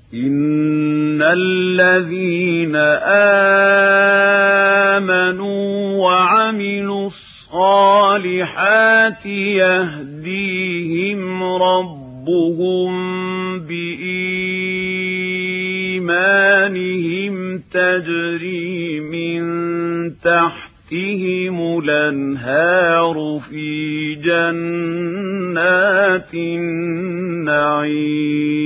إن الذين آمنوا وعملوا الصالحات يهديهم ربهم بإيمانهم تجري من تحتهم الأنهار في جنات النعيم